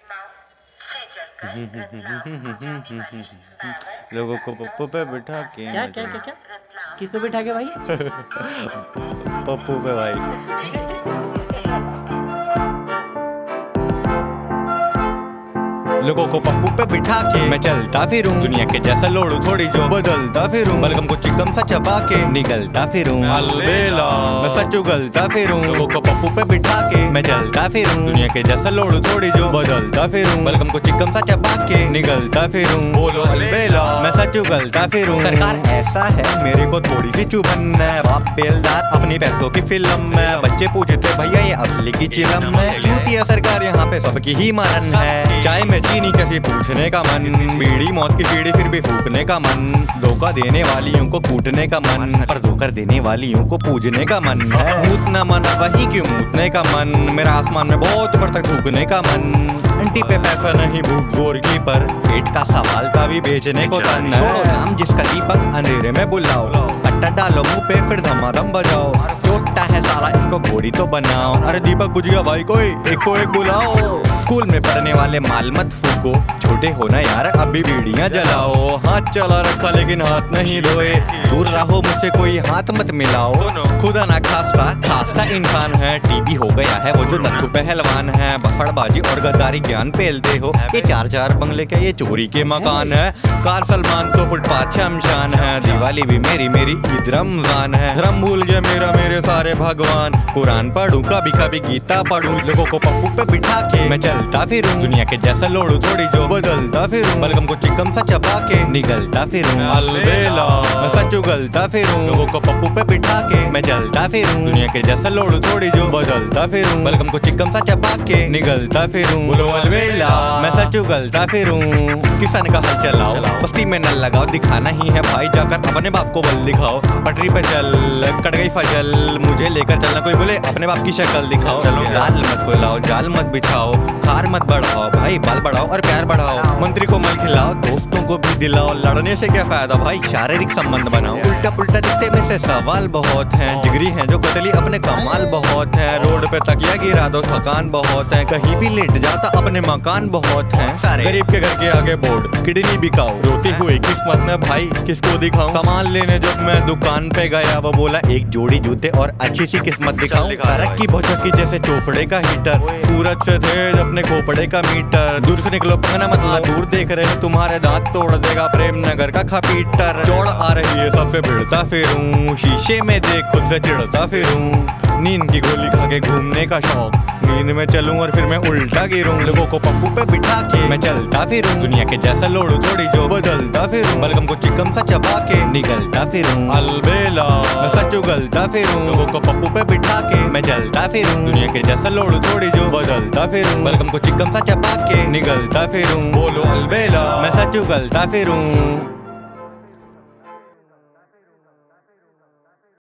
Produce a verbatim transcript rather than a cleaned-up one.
लोगों को पप्पू पे बिठा के क्या क्या क्या क्या किस पे बिठा के भाई? पप्पू पे भाई। लोगों को पप्पू पे बिठा के मैं चलता फिरूं, दुनिया के जैसा लोड़ू थोड़ी जो बदलता फिरूं, बलगम को चिकम सा चबा के निकलता फिरूं, अलबेला मैं सच उगलता फिरूं। लोगों को पप्पू पे बिठा के मैं चलता फिरूं, दुनिया के जैसा लोड़ू थोड़ी जो बदलता फिरूं, बलगम को चिकम सा चबा के निकलता फिरूं, बोलो अलबेला मैं सच उगलता फिरूं। सरकार ऐसा है मेरे को थोड़ी सी चुभन है, बाप बेलदार अपनी पैसों की फिल्म है, बच्चे पूछते भैया ये असली की चिलम है, क्योंकि है सरकार यहाँ पे सबकी ही मरन है। चाय में चीनी कैसे पूछने का मन, बीड़ी मौत की सीढ़ी फिर भी फूकने का मन, धोखा देने वालियों को कूटने का मन, पर धोखा देने वालियों को पूजने का मन है। मूतना मना वही क्यों मूतने का मन, मेरा आसमान में बहुत ऊपर तक थूकने का मन, घंटी पे पैसा नहीं भूख जोर की पर पेट का सवाल का भी बेचने को तन है। नाम जिसका दीपक अंधेरे में बुलाओ, अट्टा डालो मुंह पे फिर धमाधम बजाओ, छोटा है साला इसको घोड़ी तो बनाओ, अरे दीपक बुझ गया भाई कोई एक को एक बुलाओ। स्कूल में पढ़ने वाले माल मत फूको, छोटे हो ना यार अभी बीड़ियां जलाओ, हाथ चला रखा लेकिन हाथ नहीं धोए, दूर रहो मुझसे कोई हाथ मत मिलाओ, खुदा ना खास्ता खास्ता इंसान है, टीबी हो गया है वो जो नत्थु पहलवान है, बफड़बाजी और गद्दारी ज्ञान पेलते हो, ये चार चार बंगले के ये चोरी के मकान है, कार सलमान तो फुटपाथ शमशान है, दिवाली भी मेरी मेरी ईद रमजान है, धर्म भूल गए मेरा मेरे सारे भगवान, कुरान पढ़ूं कभी कभी गीता पढ़ूं, लोगों को पप्पू पे बिठा के मैं चलता फिरूं, दुनिया के जैसा लोड़ू थोड़ी जो बदलता फिरूं, बलगम को चिकम सा चबा के निकलता फिरूं, अलबेला मैं सच उगलता फिरूं। लोगों को पप्पू पे बिठा के मैं चलता फिरूं, दुनिया के जैसा लोड़ू थोड़ी जो बदलता फिरूं, बलगम को चिकम सा चबा के निकलता फिरूं, बोलो अलबेला मैं सच उगलता फिरूं। किसान का हल चलाओ, बस्ती में नल लगाओ, दिखाना ही है भाई जाकर अपने बाप को बल दिखाओ, पटरी पे चल कट गई फजल, मुझे लेकर चलना कोई बोले अपने बाप की शक्ल दिखाओ, चलो जाल मत फुलाओ जाल मत बिछाओ, खार मत बढ़ाओ भाई बाल बढ़ाओ और प्यार बढ़ाओ, मंत्री को मल खिलाओ दोस्तों को भी दिलाओ, लड़ने से क्या फायदा भाई शारीरिक संबंध बनाओ, उल्टा पुल्टा रिश्ते में से सवाल बहुत हैं, जिगरी हैं जो कतली अपने कमाल बहुत है, रोड पे तकिया गिरा दो थकान बहुत है, कहीं भी लेट जाता अपने मकान बहुत है, सारे गरीब के घर के आगे बोर्ड किडनी बिकाओ, रोती हुई किस्मत में भाई किसको दिखाऊं, सामान लेने जब मैं दुकान पे गया वो बोला एक जोड़ी जूते और अच्छी सी किस्मत दिखाऊं, सड़क की भौचक्की जैसे चोपड़े का हीटर, सूरज से तेज अपने खोपड़े का मीटर, दूर से निकलो पंगना मतलब दूर देख रहे हो तुम्हारे दांत तोड़ देगा प्रेम नगर का खपीटर, चौड़ आ रही है सबसे भिड़ता फिरूं, शीशे में देख खुद से चिढ़ता फिरूं, नींद की गोली खा के घूमने का शौक, नींद में चलूं और फिर मैं उल्टा गिरूं, लोगों को पप्पू पे बिठा के मैं चलता फिरूं, दुनिया के जैसा लोड़ू थोड़ी जो बदलता फिरूं, बलगम को चिकम सा चबा के निकलता फिरूं, अलबेला मैं सच उगलता फिरूं, लोगों को पप्पू पे बिठा के मैं चलता फिरूं, दुनिया के जैसा लोड़ू थोड़ी जो बदलता फिरूं, बलगम को चिकम सा चबा के निकलता फिरूं, बोलो अलबेला मैं सच उगलता फिरूं।